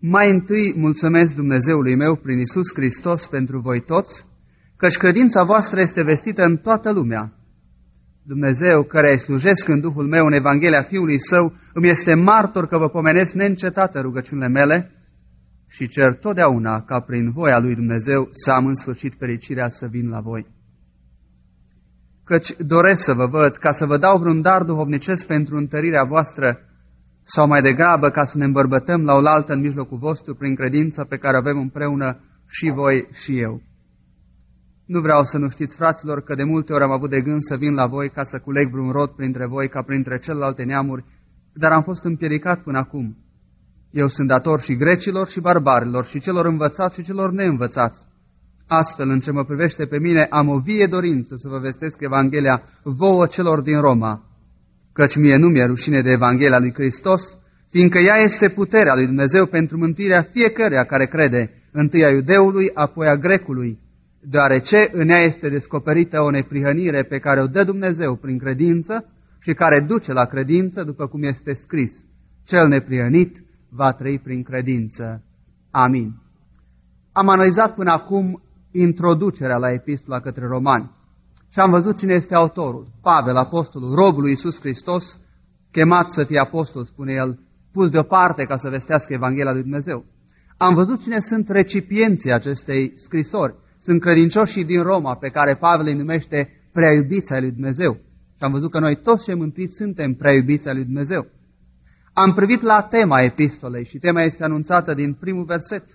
Mai întâi mulțumesc Dumnezeului meu prin Iisus Hristos pentru voi toți, căci credința voastră este vestită în toată lumea. Dumnezeu, care îi slujesc în Duhul meu în Evanghelia Fiului Său, îmi este martor că vă pomenesc neîncetată rugăciunile mele și cer totdeauna ca prin voia lui Dumnezeu să am în sfârșit fericirea să vin la voi. Căci doresc să vă văd ca să vă dau vreun dar duhovnicesc pentru întărirea voastră, sau mai degrabă ca să ne îmbărbătăm la oaltă în mijlocul vostru prin credința pe care avem împreună și voi și eu. Nu vreau să nu știți, fraților, că de multe ori am avut de gând să vin la voi ca să culeg vreun rod printre voi ca printre celelalte neamuri, dar am fost împiedicat până acum. Eu sunt dator și grecilor și barbarilor, și celor învățați și celor neînvățați. Astfel, în ce mă privește pe mine, am o vie dorință să vă vestesc Evanghelia vouă celor din Roma, căci mie nu mi-e rușine de Evanghelia lui Hristos, fiindcă ea este puterea lui Dumnezeu pentru mântuirea fiecăruia care crede, întâi a iudeului, apoi a grecului, deoarece în ea este descoperită o neprihănire pe care o dă Dumnezeu prin credință și care duce la credință, după cum este scris: cel neprihănit va trăi prin credință. Amin. Am analizat până acum introducerea la epistola către romani și am văzut cine este autorul: Pavel, apostolul, robul lui Iisus Hristos, chemat să fie apostol, spune el, pus deoparte ca să vestească Evanghelia lui Dumnezeu. Am văzut cine sunt recipienții acestei scrisori. Sunt credincioșii din Roma, pe care Pavel îi numește prea iubiți ai lui Dumnezeu. Și am văzut că noi toți cei mântuiți suntem prea iubiți ai lui Dumnezeu. Am privit la tema epistolei și tema este anunțată din primul verset.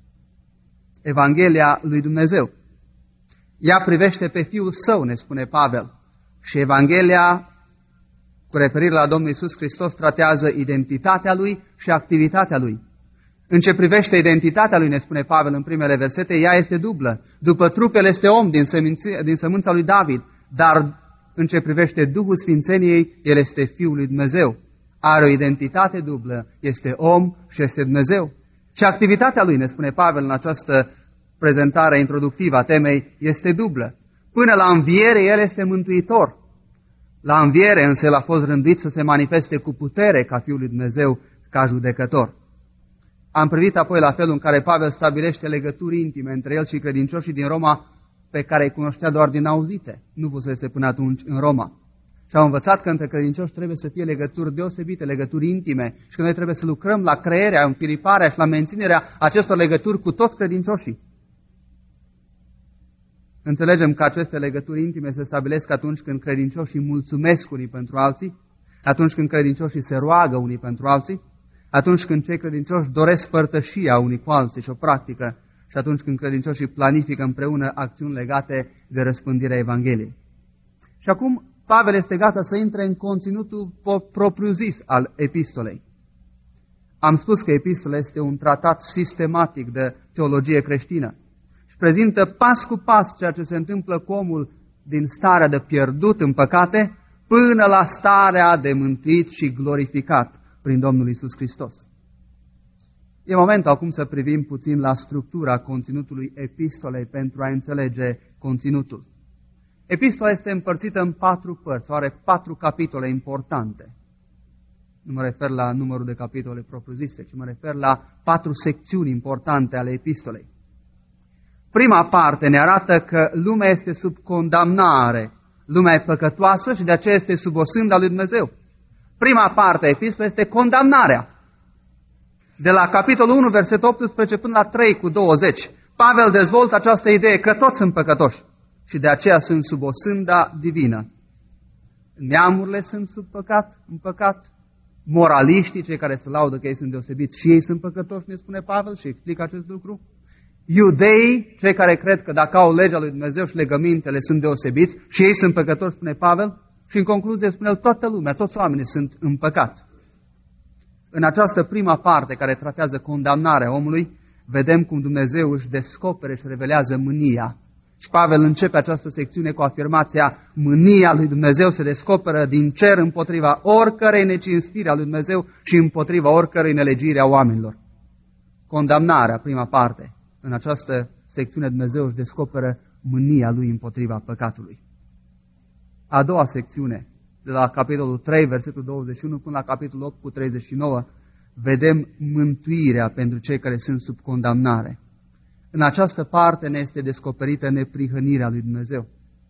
Evanghelia lui Dumnezeu. Ea privește pe Fiul Său, ne spune Pavel. Și Evanghelia, cu referire la Domnul Iisus Hristos, tratează identitatea Lui și activitatea Lui. În ce privește identitatea Lui, ne spune Pavel în primele versete, ea este dublă. După trup, El este om din sămânța lui David, dar în ce privește Duhul Sfințeniei, El este Fiul lui Dumnezeu. Are o identitate dublă, este om și este Dumnezeu. Și activitatea Lui, ne spune Pavel în această prezentare introductivă a temei, este dublă. Până la înviere, El este mântuitor. La înviere însă El a fost rânduit să se manifeste cu putere ca Fiul lui Dumnezeu, ca judecător. Am privit apoi la felul în care Pavel stabilește legături intime între el și credincioșii din Roma, pe care îi cunoștea doar din auzite, nu fusese până atunci în Roma. Și am învățat că între credincioși trebuie să fie legături deosebite, legături intime, și că noi trebuie să lucrăm la crearea, înfiriparea și la menținerea acestor legături cu toți credincioșii. Înțelegem că aceste legături intime se stabilesc atunci când credincioșii mulțumesc unii pentru alții, atunci când credincioșii se roagă unii pentru alții, atunci când cei credincioși doresc părtășia unii cu alții și o practică, și atunci când credincioșii planifică împreună acțiuni legate de răspândirea Evangheliei. Și acum Pavel este gata să intre în conținutul propriu-zis al epistolei. Am spus că epistola este un tratat sistematic de teologie creștină și prezintă pas cu pas ceea ce se întâmplă cu omul din starea de pierdut în păcate până la starea de mântuit și glorificat prin Domnul Iisus Hristos. E momentul acum să privim puțin la structura conținutului epistolei pentru a înțelege conținutul. Epistola este împărțită în 4 părți, are 4 capitole importante. Nu mă refer la numărul de capitole propriu-zise, ci mă refer la 4 secțiuni importante ale epistolei. Prima parte ne arată că lumea este sub condamnare, lumea e păcătoasă și de aceea este sub o sânda lui Dumnezeu. Prima parte a epistolei este condamnarea. De la capitolul 1, versetul 18 până la 3 cu 20, Pavel dezvoltă această idee că toți sunt păcătoși și de aceea sunt sub o sânda divină. Neamurile sunt sub păcat, moraliștii, cei care se laudă că ei sunt deosebiți, și ei sunt păcătoși, ne spune Pavel și explică acest lucru. Iudeii, cei care cred că dacă au legea lui Dumnezeu și legămintele sunt deosebiți și ei sunt păcătoși, spune Pavel. Și în concluzie spune el, toată lumea, toți oamenii sunt în păcat. În această prima parte care tratează condamnarea omului, vedem cum Dumnezeu își descopere și revelează mânia. Și Pavel începe această secțiune cu afirmația: mânia lui Dumnezeu se descoperă din cer împotriva oricărei necinstiri a lui Dumnezeu și împotriva oricărei nelegiri a oamenilor. Condamnarea, prima parte. În această secțiune Dumnezeu își descoperă mânia lui împotriva păcatului. A doua secțiune, de la capitolul 3, versetul 21 până la capitolul 8 cu 39, vedem mântuirea pentru cei care sunt sub condamnare. În această parte ne este descoperită neprihănirea lui Dumnezeu.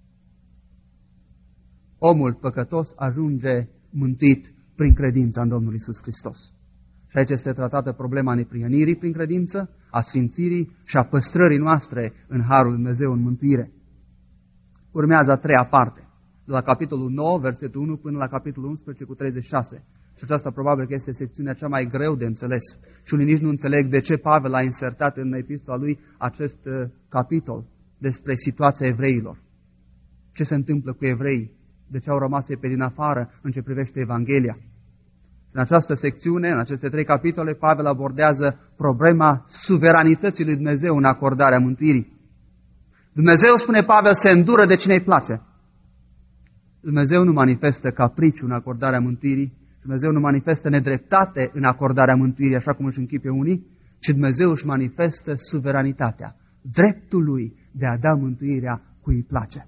Omul păcătos ajunge mântuit prin credința în Domnul Iisus Hristos. Și aici este tratată problema neprihănirii prin credință, a sfințirii și a păstrării noastre în Harul lui Dumnezeu, în mântuire. Urmează a treia parte, de la capitolul 9, versetul 1, până la capitolul 11 cu 36. Și aceasta probabil că este secțiunea cea mai greu de înțeles. Și unii nici nu înțeleg de ce Pavel a insertat în epistola lui acest capitol despre situația evreilor. Ce se întâmplă cu evreii? De ce au rămas ei pe din afară în ce privește Evanghelia? În această secțiune, în aceste 3 capitole, Pavel abordează problema suveranității lui Dumnezeu în acordarea mântuirii. Dumnezeu, spune Pavel, se îndură de cine îi place. Dumnezeu nu manifestă capriciu în acordarea mântuirii, Dumnezeu nu manifestă nedreptate în acordarea mântuirii, așa cum își închipe unii, ci Dumnezeu își manifestă suveranitatea, dreptul lui de a da mântuirea cui îi place.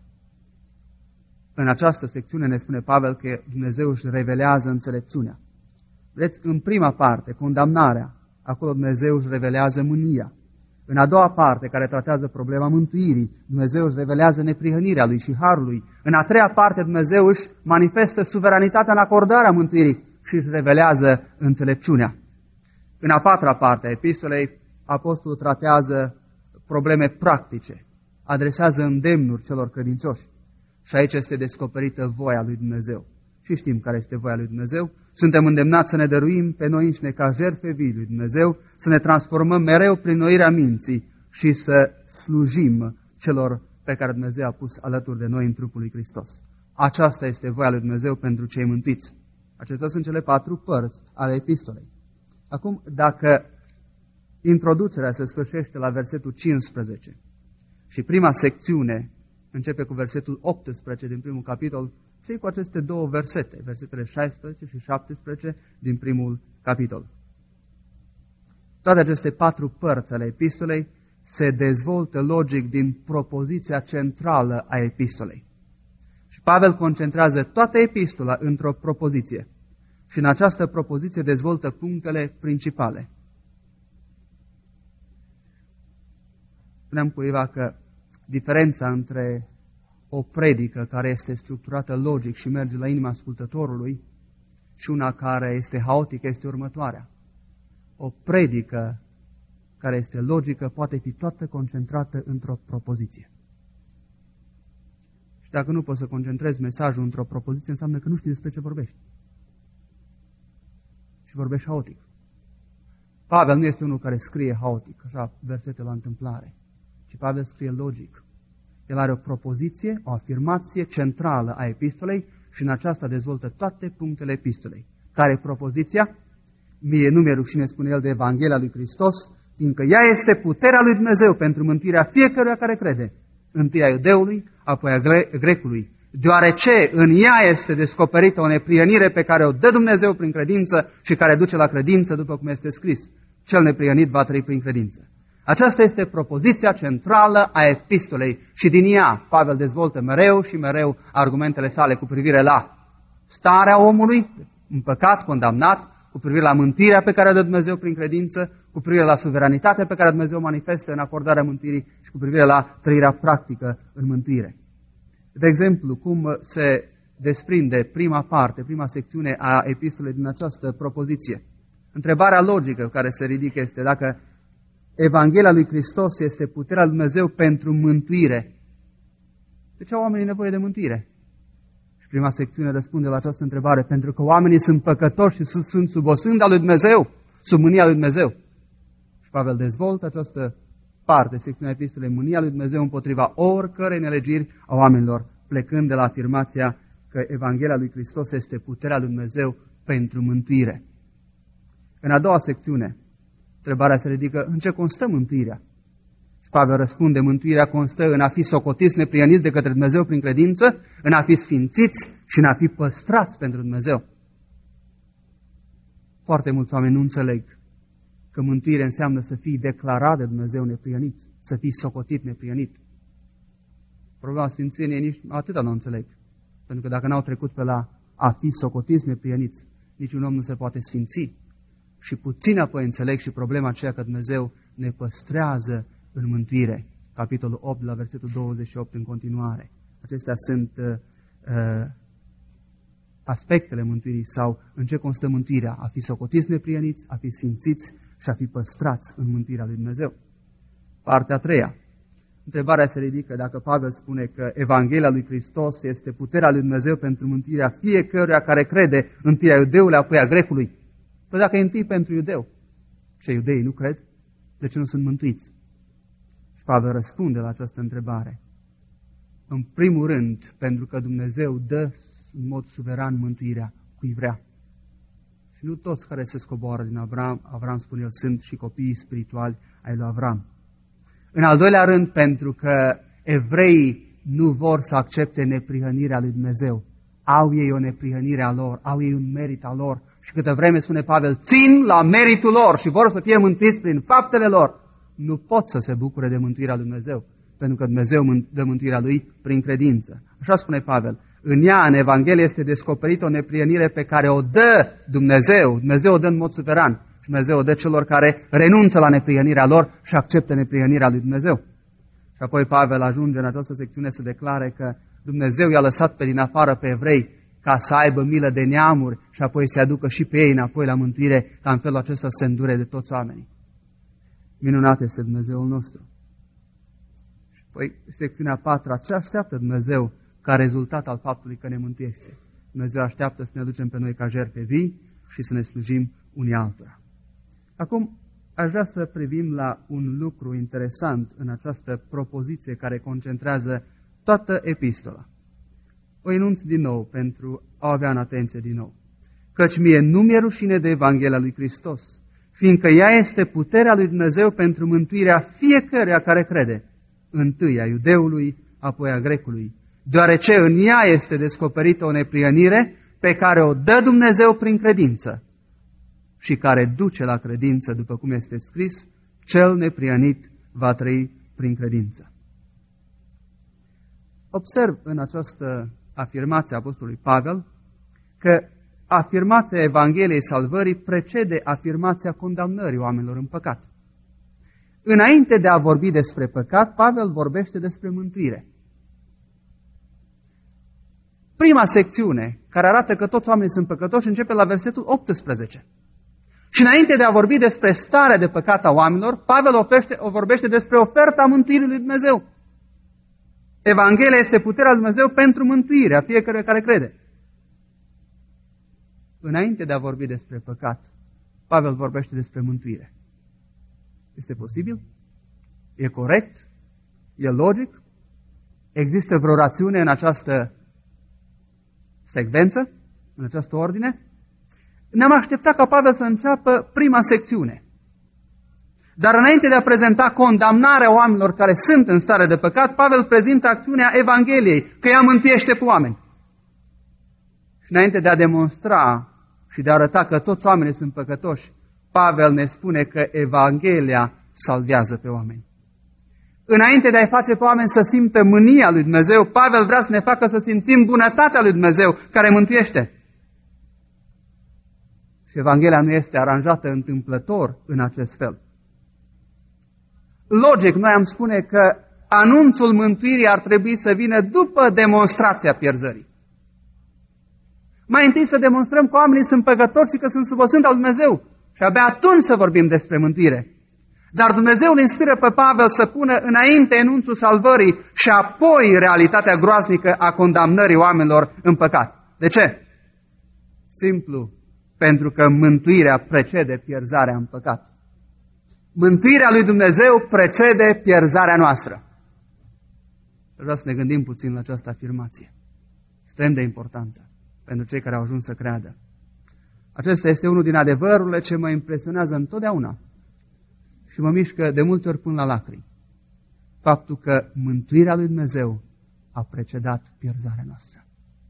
În această secțiune ne spune Pavel că Dumnezeu își revelează înțelepciunea. Vedeți, în prima parte, condamnarea, acolo Dumnezeu își revelează mânia. În a doua parte, care tratează problema mântuirii, Dumnezeu își revelează neprihănirea lui și harul lui. În a treia parte, Dumnezeu își manifestă suveranitatea în acordarea mântuirii și își revelează înțelepciunea. În a patra parte a epistolei, apostolul tratează probleme practice, adresează îndemnuri celor credincioși. Și aici este descoperită voia lui Dumnezeu. Și știm care este voia lui Dumnezeu. Suntem îndemnați să ne dăruim pe noi înșine ca jertfe vii lui Dumnezeu, să ne transformăm mereu prin noirea minții și să slujim celor pe care Dumnezeu a pus alături de noi în trupul lui Hristos. Aceasta este voia lui Dumnezeu pentru cei mântuiți. Acestea sunt cele 4 părți ale epistolei. Acum, dacă introducerea se sfârșește la versetul 15 și prima secțiune începe cu versetul 18 din primul capitol, ce cu aceste 2 versete, versetele 16 și 17 din primul capitol? Toate aceste 4 părți ale epistolei se dezvoltă logic din propoziția centrală a epistolei. Și Pavel concentrează toată epistola într-o propoziție. Și în această propoziție dezvoltă punctele principale. Spuneam cuiva că diferența între o predică care este structurată logic și merge la inima ascultătorului și una care este haotică este următoarea. O predică care este logică poate fi toată concentrată într-o propoziție. Și dacă nu poți să concentrezi mesajul într-o propoziție, înseamnă că nu știi despre ce vorbești. Și vorbești haotic. Pavel nu este unul care scrie haotic, așa versete la întâmplare, ci Pavel scrie logic. El are o propoziție, o afirmație centrală a epistolei și în aceasta dezvoltă toate punctele epistolei. Care e propoziția? Mie nu mi-e rușine, spune el, de Evanghelia lui Hristos, fiindcă ea este puterea lui Dumnezeu pentru mântuirea fiecăruia care crede. Întâi a iudeului, apoi a grecului. Deoarece în ea este descoperită o neprihănire pe care o dă Dumnezeu prin credință și care duce la credință, după cum este scris. Cel neprihănit va trăi prin credință. Aceasta este propoziția centrală a epistolei și din ea Pavel dezvoltă mereu și mereu argumentele sale cu privire la starea omului, în păcat, condamnat, cu privire la mântuirea pe care o dă Dumnezeu prin credință, cu privire la suveranitatea pe care Dumnezeu manifestă în acordarea mântuirii și cu privire la trăirea practică în mântuire. De exemplu, cum se desprinde prima parte, prima secțiune a epistolei din această propoziție. Întrebarea logică care se ridică este dacă Evanghelia lui Hristos este puterea lui Dumnezeu pentru mântuire. De ce au oamenii nevoie de mântuire? Și prima secțiune răspunde la această întrebare, pentru că oamenii sunt păcătoși și sunt sub osânda lui Dumnezeu, sub mânia lui Dumnezeu. Și Pavel dezvoltă această parte, secțiunea epistolei, mânia lui Dumnezeu împotriva oricărei nelegiri a oamenilor, plecând de la afirmația că Evanghelia lui Hristos este puterea lui Dumnezeu pentru mântuire. În a doua secțiune, întrebarea se ridică, în ce constă mântuirea? Și Pavel răspunde, mântuirea constă în a fi socotiți neprihăniți de către Dumnezeu prin credință, în a fi sfințiți și în a fi păstrați pentru Dumnezeu. Foarte mulți oameni nu înțeleg că mântuirea înseamnă să fii declarat de Dumnezeu neprihănit, să fii socotit neprihănit. Problema sfințeniei nici atâta nu înțeleg. Pentru că dacă n-au trecut pe la a fi socotiți neprihăniți, niciun om nu se poate sfinți. și puțin apoi înțeleg și problema aceea că Dumnezeu ne păstrează în mântuire. Capitolul 8, la versetul 28 în continuare. Acestea sunt aspectele mântuirii sau în ce constă mântuirea. A fi socotiți neprieniți, a fi sfințiți și a fi păstrați în mântuirea lui Dumnezeu. Partea a treia. Întrebarea se ridică dacă Pavel spune că Evanghelia lui Hristos este puterea lui Dumnezeu pentru mântuirea fiecăruia care crede, întâi a iudeului, apoi a grecului. Păi dacă e întâi pentru iudeu, ce iudeii nu cred? De ce nu sunt mântuiți? Și Pavel răspunde la această întrebare. În primul rând, pentru că Dumnezeu dă în mod suveran mântuirea cui vrea. Și nu toți care se scoboară din Avram, Avram spune el, sunt și copiii spirituali ai lui Avram. În al doilea rând, pentru că evreii nu vor să accepte neprihănirea lui Dumnezeu. Au ei o neprihănire a lor, au ei un merit al lor. Și câtă vreme, spune Pavel, țin la meritul lor și vor să fie mântuiți prin faptele lor. Nu pot să se bucure de mântuirea lui Dumnezeu, pentru că Dumnezeu dă mântuirea lui prin credință. Așa spune Pavel. În ea, în Evanghelie, este descoperită o neprihănire pe care o dă Dumnezeu. Dumnezeu o dă în mod suveran. Și Dumnezeu o dă celor care renunță la neprihănirea lor și acceptă neprihănirea lui Dumnezeu. Și apoi Pavel ajunge în această secțiune să declare că Dumnezeu i-a lăsat pe din afară pe evrei ca să aibă milă de neamuri și apoi să aducă și pe ei înapoi la mântuire, ca în felul acesta să se îndure de toți oamenii. Minunat este Dumnezeul nostru. Și apoi secțiunea 4. Ce așteaptă Dumnezeu ca rezultat al faptului că ne mântuiește? Dumnezeu așteaptă să ne aducem pe noi ca jertfe vii și să ne slujim unii altora. Acum, aș vrea să privim la un lucru interesant în această propoziție care concentrează toată epistola. O enunț din nou pentru a avea în atenție din nou. Căci mie nu mi-e rușine de Evanghelia lui Hristos, fiindcă ea este puterea lui Dumnezeu pentru mântuirea fiecăruia care crede, întâi a iudeului, apoi a grecului, deoarece în ea este descoperită o neprihănire pe care o dă Dumnezeu prin credință și care duce la credință, după cum este scris, cel neprihănit va trăi prin credință. Observ în această afirmație a apostolului Pavel că afirmația Evangheliei salvării precede afirmația condamnării oamenilor în păcat. Înainte de a vorbi despre păcat, Pavel vorbește despre mântuire. Prima secțiune, care arată că toți oamenii sunt păcătoși, începe la versetul 18. Și înainte de a vorbi despre starea de păcat a oamenilor, Pavel o vorbește despre oferta mântuirii lui Dumnezeu. Evanghelia este puterea lui Dumnezeu pentru mântuirea fiecăruia care crede. Înainte de a vorbi despre păcat, Pavel vorbește despre mântuire. Este posibil? E corect? E logic? Există vreo rațiune în această secvență, în această ordine? Ne-am așteptat ca Pavel să înceapă prima secțiune. Dar înainte de a prezenta condamnarea oamenilor care sunt în stare de păcat, Pavel prezintă acțiunea Evangheliei, că ea mântuiește pe oameni. Și înainte de a demonstra și de a arăta că toți oamenii sunt păcătoși, Pavel ne spune că Evanghelia salvează pe oameni. Înainte de a-i face pe oameni să simtă mânia lui Dumnezeu, Pavel vrea să ne facă să simțim bunătatea lui Dumnezeu care mântuiește. Și Evanghelia nu este aranjată întâmplător în acest fel. Logic, noi am spune că anunțul mântuirii ar trebui să vină după demonstrația pierzării. Mai întâi să demonstrăm că oamenii sunt păcători și că sunt sub o sfântă al Dumnezeu. Și abia atunci să vorbim despre mântuire. Dar Dumnezeu îl inspiră pe Pavel să pună înainte enunțul salvării și apoi realitatea groaznică a condamnării oamenilor în păcat. De ce? Simplu, pentru că mântuirea precede pierzarea în păcat. Mântuirea lui Dumnezeu precede pierzarea noastră. Vreau să ne gândim puțin la această afirmație. Extrem de importantă pentru cei care au ajuns să creadă. Acesta este unul din adevărurile ce mă impresionează întotdeauna și mă mișcă de multe ori până la lacrimi. Faptul că mântuirea lui Dumnezeu a precedat pierzarea noastră.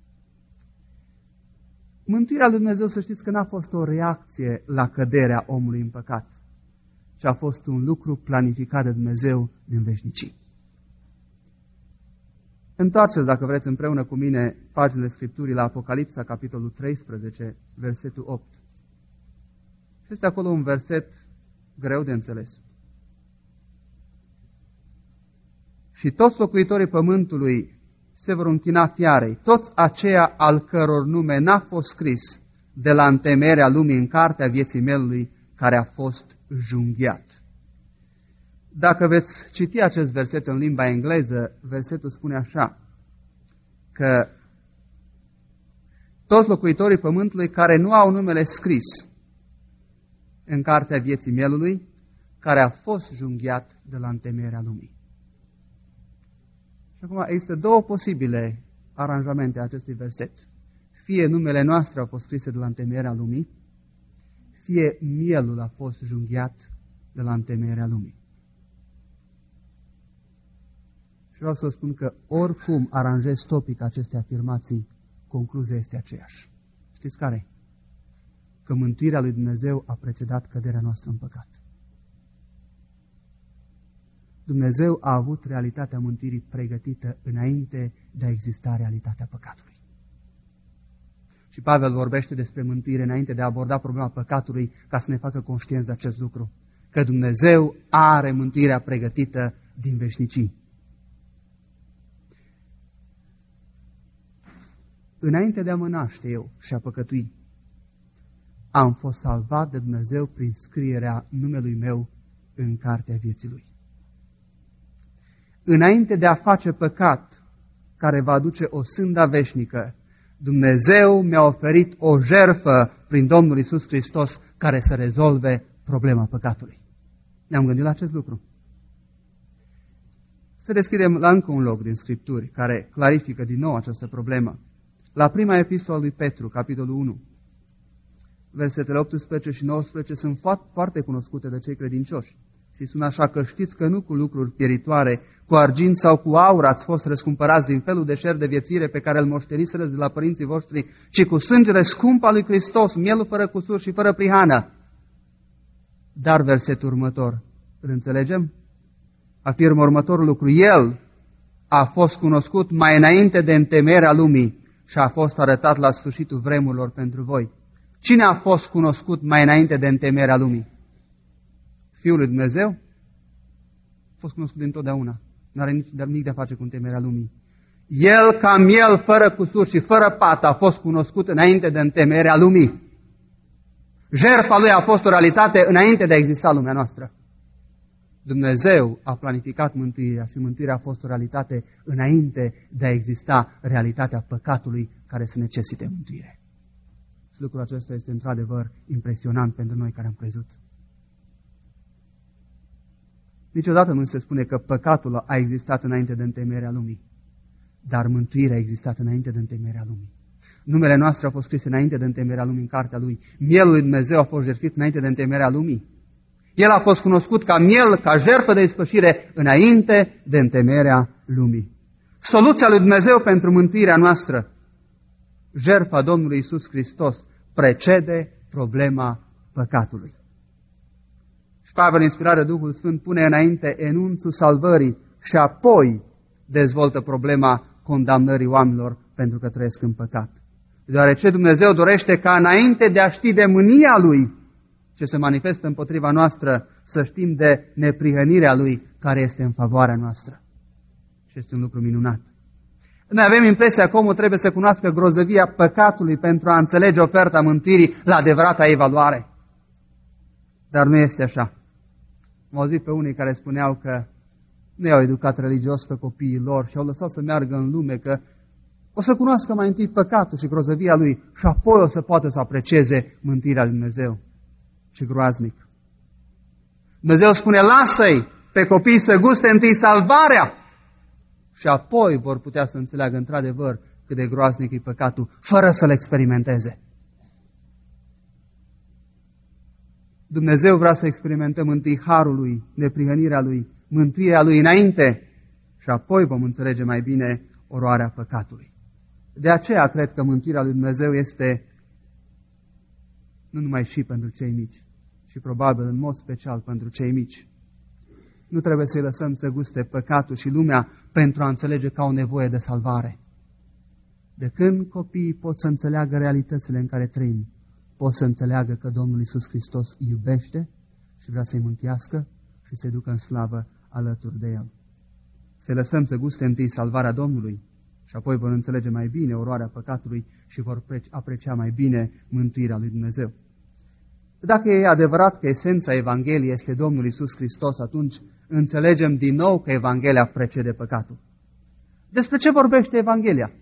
Mântuirea lui Dumnezeu, să știți că n-a fost o reacție la căderea omului în păcat, ci a fost un lucru planificat de Dumnezeu din veșnicii. Întoarceți, dacă vreți, împreună cu mine paginile Scripturii la Apocalipsa, capitolul 13, versetul 8. Și Și este acolo un verset greu de înțeles. Și toți locuitorii pământului se vor închina fiarei, toți aceia al căror nume n-a fost scris de la întemeierea lumii în cartea vieții mielului care a fost junghiat. Dacă veți citi acest verset în limba engleză, versetul spune așa, că toți locuitorii pământului care nu au numele scris în cartea vieții mielului, care a fost junghiat de la întemeierea lumii. Și acum există două posibile aranjamente a acestui verset. Fie numele noastre au fost scrise de la întemeierea lumii, fie mielul a fost junghiat de la întemeierea lumii. Și vreau să spun că oricum aranjez topic aceste afirmații, concluzia este aceeași. Știți care? Că mântuirea lui Dumnezeu a precedat căderea noastră în păcat. Dumnezeu a avut realitatea mântuirii pregătită înainte de a exista realitatea păcatului. Și Pavel vorbește despre mântuire înainte de a aborda problema păcatului ca să ne facă conștienți de acest lucru. Că Dumnezeu are mântuirea pregătită din veșnicii. Înainte de a mă naște eu și a păcătui, am fost salvat de Dumnezeu prin scrierea numelui meu în cartea vieții Lui. Înainte de a face păcat care va aduce o sânda veșnică, Dumnezeu mi-a oferit o jertfă prin Domnul Iisus Hristos care să rezolve problema păcatului. Ne-am gândit la acest lucru. Să deschidem la încă un loc din Scripturi care clarifică din nou această problemă. La prima epistolă lui Petru, capitolul 1, versetele 18 și 19 sunt foarte cunoscute de cei credincioși. Și sunt așa că știți că nu cu lucruri pieritoare, cu argint sau cu aur ați fost răscumpărați din felul de șer de viețuire pe care îl moșteniserăți de la părinții voștri, ci cu sângele scump al lui Hristos, mielul fără cusur și fără prihană. Dar versetul următor, îl înțelegem? Afirmă următorul lucru. El a fost cunoscut mai înainte de întemeierea lumii și a fost arătat la sfârșitul vremurilor pentru voi. Cine a fost cunoscut mai înainte de întemeierea lumii? Fiul lui Dumnezeu? A fost cunoscut dintotdeauna. Nu are nimic de a face cu întemeierea lumii. El, ca miel, fără cusur și fără pată, a fost cunoscut înainte de întemeierea lumii. Jertfa lui a fost o realitate înainte de a exista lumea noastră. Dumnezeu a planificat mântuirea și mântuirea a fost o realitate înainte de a exista realitatea păcatului care să necesite mântuire. Și lucrul acesta este într-adevăr impresionant pentru noi care am crezut. Niciodată nu se spune că păcatul a existat înainte de întemeierea lumii, dar mântuirea a existat înainte de întemeierea lumii. Numele noastre a fost scris înainte de întemeierea lumii în cartea Lui. Mielul lui Dumnezeu a fost jertfit înainte de întemeierea lumii. El a fost cunoscut ca miel, ca jertfă de ispășire înainte de întemeierea lumii. Soluția lui Dumnezeu pentru mântuirea noastră, jertfa Domnului Iisus Hristos, precede problema păcatului. Și Pavel, inspirat de Duhul Sfânt, pune înainte enunțul salvării și apoi dezvoltă problema condamnării oamenilor pentru că trăiesc în păcat. Deoarece Dumnezeu dorește ca înainte de a ști de mânia Lui ce se manifestă împotriva noastră, să știm de neprihănirea Lui care este în favoarea noastră. Și este un lucru minunat. Noi avem impresia că omul trebuie să cunoască grozăvia păcatului pentru a înțelege oferta mântuirii la adevărata evaluare. Dar nu este așa. Am auzit pe unii care spuneau că nu i-au educat religios pe copiii lor și au lăsat să meargă în lume, că o să cunoască mai întâi păcatul și grozăvia lui și apoi o să poată să aprecieze mântuirea lui Dumnezeu. Ce groaznic! Dumnezeu spune, lasă-i pe copii să guste întâi salvarea și apoi vor putea să înțeleagă într-adevăr cât de groaznic e păcatul, fără să-l experimenteze. Dumnezeu vrea să experimentăm întâi harul Lui, neprihănirea Lui, mântuirea Lui înainte și apoi vom înțelege mai bine oroarea păcatului. De aceea cred că mântuirea Lui Dumnezeu este nu numai și pentru cei mici, ci probabil în mod special pentru cei mici. Nu trebuie să-i lăsăm să guste păcatul și lumea pentru a înțelege că au nevoie de salvare. De când copiii pot să înțeleagă realitățile în care trăim, pot să înțeleagă că Domnul Iisus Hristos iubește și vrea să-i mântuiască și să-i ducă în slavă alături de El. Să lăsăm să guste întâi salvarea Domnului și apoi vor înțelege mai bine oroarea păcatului și vor aprecia mai bine mântuirea lui Dumnezeu. Dacă e adevărat că esența Evangheliei este Domnul Iisus Hristos, atunci înțelegem din nou că Evanghelia precede păcatul. Despre ce vorbește Evanghelia?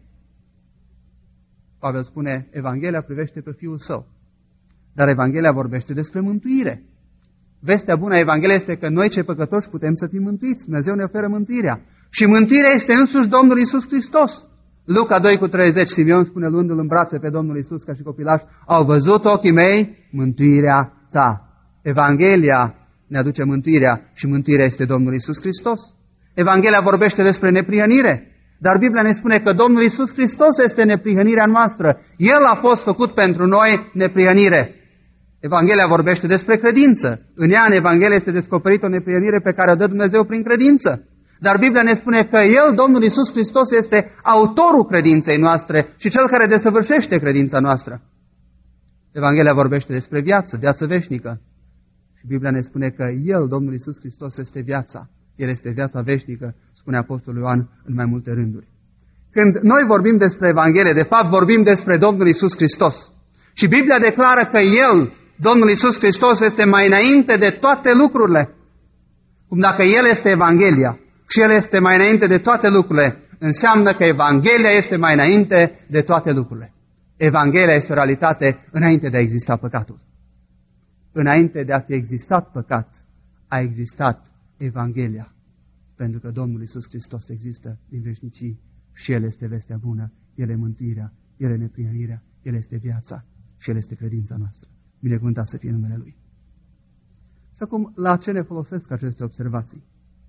Pavel spune, Evanghelia privește pe Fiul Său. Dar Evanghelia vorbește despre mântuire. Vestea bună a Evangheliei este că noi, cei păcătoși, putem să fim mântuiți. Dumnezeu ne oferă mântuirea. Și mântuirea este însuși Domnul Iisus Hristos. Luca 2:30, Simeon spune, luându-L în brațe pe Domnul Iisus ca și copilaș, au văzut ochii mei mântuirea ta. Evanghelia ne aduce mântuirea și mântuirea este Domnul Iisus Hristos. Evanghelia vorbește despre neprihănire, dar Biblia ne spune că Domnul Iisus Hristos este neprihănirea noastră. El a fost făcut pentru noi neprihănire. Evanghelia vorbește despre credință. În ea, în Evanghelie, este descoperită o neprihănire pe care o dă Dumnezeu prin credință. Dar Biblia ne spune că El, Domnul Iisus Hristos, este autorul credinței noastre și Cel care desăvârșește credința noastră. Evanghelia vorbește despre viață veșnică. Și Biblia ne spune că El, Domnul Iisus Hristos, este viața. El este viața veșnică, spune Apostolul Ioan în mai multe rânduri. Când noi vorbim despre Evanghelie, de fapt vorbim despre Domnul Iisus Hristos. Și Biblia declară că El, Domnul Iisus Hristos, este mai înainte de toate lucrurile. Cum dacă El este Evanghelia și El este mai înainte de toate lucrurile, înseamnă că Evanghelia este mai înainte de toate lucrurile. Evanghelia este o realitate înainte de a exista păcatul. Înainte de a fi existat păcat, a existat Evanghelia. Pentru că Domnul Iisus Hristos există din veșnicii și El este vestea bună, El e mântuirea, El e neprihănirea, El este viața și El este credința noastră. Binecuvântat să fie numele Lui. Și acum, la ce ne folosesc aceste observații?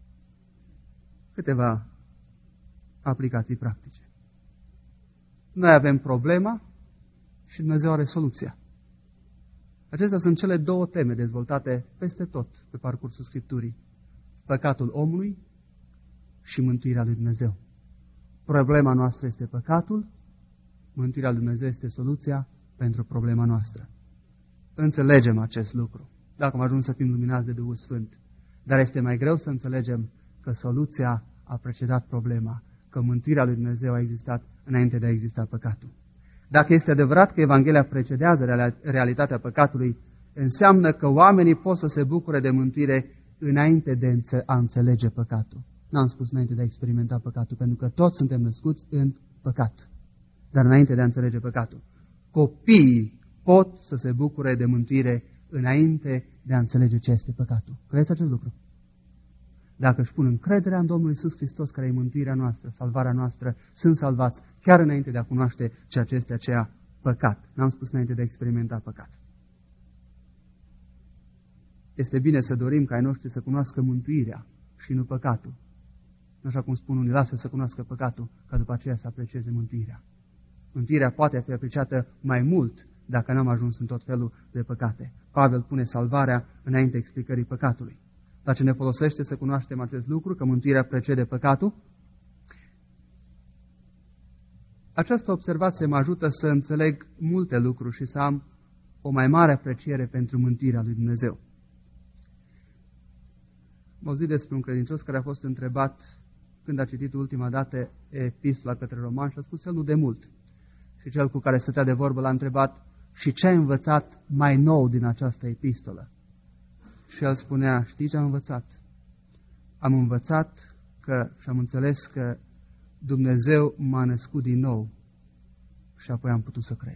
Câteva aplicații practice. Noi avem problema și Dumnezeu are soluția. Acestea sunt cele două teme dezvoltate peste tot pe parcursul Scripturii. Păcatul omului și mântuirea lui Dumnezeu. Problema noastră este păcatul, mântuirea lui Dumnezeu este soluția pentru problema noastră. Înțelegem acest lucru, dacă am ajuns să fim luminați de Duhul Sfânt. Dar este mai greu să înțelegem că soluția a precedat problema, că mântuirea lui Dumnezeu a existat înainte de a exista păcatul. Dacă este adevărat că Evanghelia precedează realitatea păcatului, înseamnă că oamenii pot să se bucure de mântuire înainte de a înțelege păcatul. N-am spus înainte de a experimenta păcatul, pentru că toți suntem născuți în păcat. Dar înainte de a înțelege păcatul. Copiii pot să se bucure de mântuire înainte de a înțelege ce este păcatul. Credeți acest lucru? Dacă își pun încrederea în Domnul Iisus Hristos, care e mântuirea noastră, salvarea noastră, sunt salvați chiar înainte de a cunoaște ceea ce este aceea păcat. N-am spus înainte de a experimenta păcat. Este bine să dorim ca ai noștri să cunoască mântuirea și nu păcatul. Așa cum spun unii, lasă să cunoască păcatul, ca după aceea să aprecieze mântuirea. Mântuirea poate fi apreciată mai mult dacă n-am ajuns în tot felul de păcate. Pavel pune salvarea înainte explicării păcatului. La ce ne folosește să cunoaștem acest lucru, că mântuirea precede păcatul? Această observație mă ajută să înțeleg multe lucruri și să am o mai mare apreciere pentru mântuirea lui Dumnezeu. Am auzit despre un credincios care a fost întrebat când a citit ultima dată epistola către romani și a spus el nu de mult. Și cel cu care stătea de vorbă l-a întrebat, și ce ai învățat mai nou din această epistolă? Și el spunea, știi ce am învățat? Am învățat și am înțeles că Dumnezeu m-a născut din nou și apoi am putut să cred.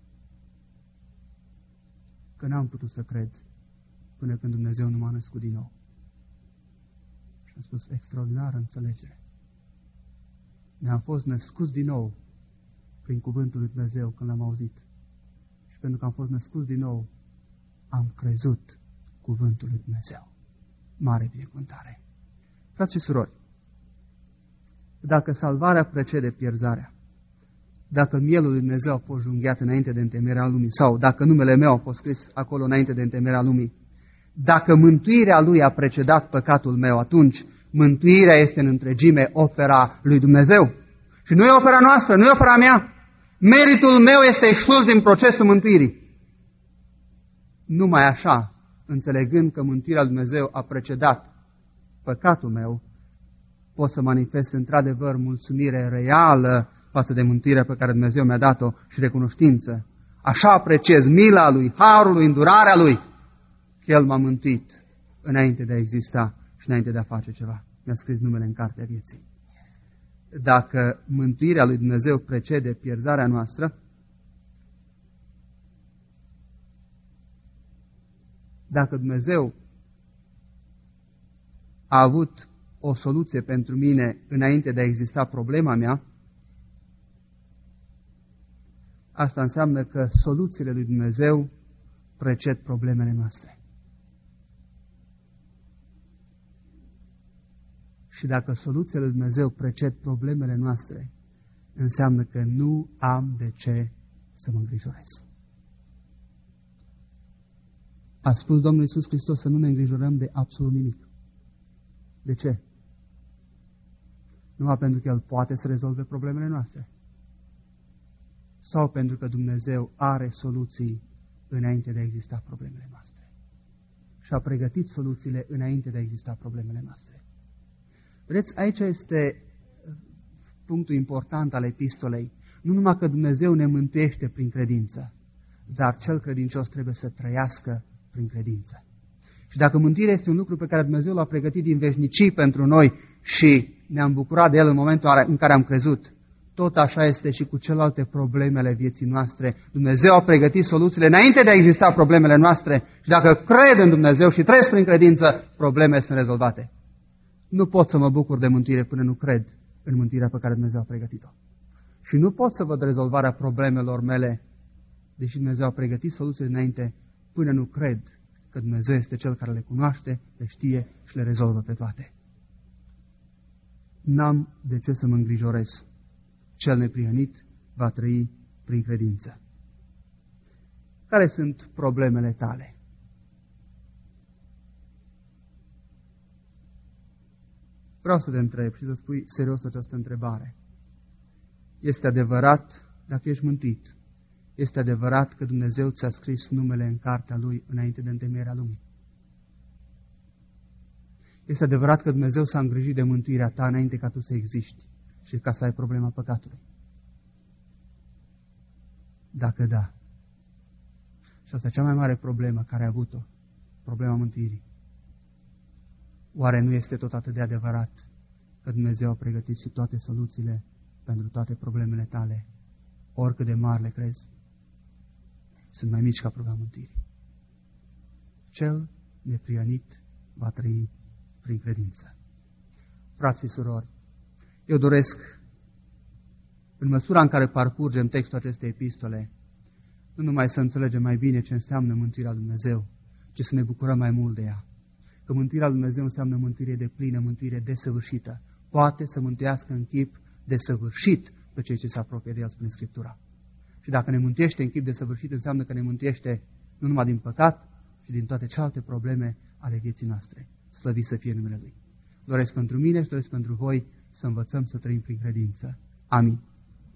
Că n-am putut să cred până când Dumnezeu nu m-a născut din nou. Și am spus, extraordinară înțelegere. Ne-am fost născuți din nou prin cuvântul lui Dumnezeu când l-am auzit. Și pentru că am fost născuți din nou, am crezut cuvântul lui Dumnezeu. Mare binecuvântare. Frați și surori, dacă salvarea precede pierzarea, dacă mielul lui Dumnezeu a fost junghiat înainte de întemeierea lumii, sau dacă numele meu a fost scris acolo înainte de întemeierea lumii, dacă mântuirea lui a precedat păcatul meu, atunci mântuirea este în întregime opera lui Dumnezeu. Și nu e opera noastră, nu e opera mea. Meritul meu este exclus din procesul mântuirii. numai așa, înțelegând că mântuirea lui Dumnezeu a precedat păcatul meu, pot să manifest într-adevăr mulțumire reală față de mântuirea pe care Dumnezeu mi-a dat-o și recunoștință. Așa apreciez mila Lui, harul Lui, îndurarea Lui, că El m-a mântuit înainte de a exista și înainte de a face ceva. Mi-a scris numele în cartea vieții. Dacă mântuirea lui Dumnezeu precede pierzarea noastră, dacă Dumnezeu a avut o soluție pentru mine înainte de a exista problema mea, asta înseamnă că soluțiile lui Dumnezeu preced problemele noastre. Și dacă soluțiile lui Dumnezeu preced problemele noastre, înseamnă că nu am de ce să mă îngrijorez. A spus Domnul Iisus Hristos să nu ne îngrijorăm de absolut nimic. De ce? Numai pentru că El poate să rezolve problemele noastre. Sau pentru că Dumnezeu are soluții înainte de a exista problemele noastre. Și a pregătit soluțiile înainte de a exista problemele noastre. Vedeți, aici este punctul important al epistolei. Nu numai că Dumnezeu ne mântuiește prin credință, dar cel credincios trebuie să trăiască prin credință. Și dacă mântuirea este un lucru pe care Dumnezeu l-a pregătit din veșnicii pentru noi și ne-am bucurat de el în momentul în care am crezut, tot așa este și cu celelalte probleme ale vieții noastre. Dumnezeu a pregătit soluțiile înainte de a exista problemele noastre și dacă cred în Dumnezeu și trăiesc prin credință, problemele sunt rezolvate. Nu pot să mă bucur de mântuire până nu cred în mântuirea pe care Dumnezeu a pregătit-o. Și nu pot să văd rezolvarea problemelor mele, deși Dumnezeu a pregătit soluțiile înainte, până nu cred că Dumnezeu este Cel care le cunoaște, le știe și le rezolvă pe toate. N-am de ce să mă îngrijorez. Cel neprihănit va trăi prin credință. Care sunt problemele tale? Vreau să te întreb și să spui serios această întrebare. Este adevărat, dacă ești mântuit, este adevărat că Dumnezeu ți-a scris numele în cartea Lui înainte de întemeierea lumii? Este adevărat că Dumnezeu s-a îngrijit de mântuirea ta înainte ca tu să existi și ca să ai problema păcatului? Dacă da, și asta e cea mai mare problemă care ai avut-o, problema mântuirii, oare nu este tot atât de adevărat că Dumnezeu a pregătit și toate soluțiile pentru toate problemele tale, oricât de mari le crezi? Sunt mai mici ca problema mântuirii. Cel neprihănit va trăi prin credință. Frații și surori, eu doresc, în măsura în care parcurgem textul acestei epistole, nu numai să înțelegem mai bine ce înseamnă mântuirea lui Dumnezeu, ci să ne bucurăm mai mult de ea. Că mântuirea lui Dumnezeu înseamnă mântuire deplină, mântuire desăvârșită. Poate să mântuiască în chip desăvârșit pe cei ce se apropie de El, spune Scriptura. Și dacă ne mântuiește în chip desăvârșit, înseamnă că ne mântuiește nu numai din păcat, ci din toate celelalte probleme ale vieții noastre. Slăvit să fie numele Lui. Doresc pentru mine și doresc pentru voi să învățăm să trăim prin credință. Amin.